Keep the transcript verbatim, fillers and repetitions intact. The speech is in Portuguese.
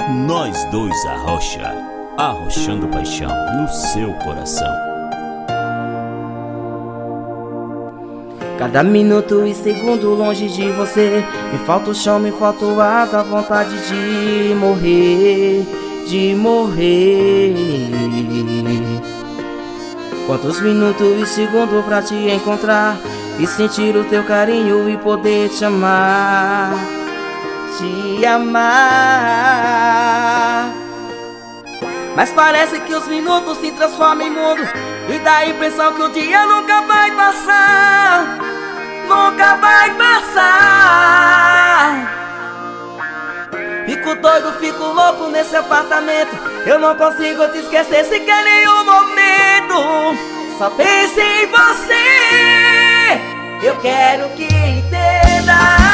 Nós dois arrocha, arrochando paixão no seu coração. Cada minuto e segundo longe de você, me falta o chão, me falta o ar, dá vontade de morrer, de morrer. Quantos minutos e segundos pra te encontrar e sentir o teu carinho e poder te amar, te amar. Mas parece que os minutos se transformam em mundo e dá a impressão que o dia nunca vai passar, nunca vai passar. Fico doido, fico louco nesse apartamento, eu não consigo te esquecer sequer nenhum momento. Só penso em você, eu quero que entenda.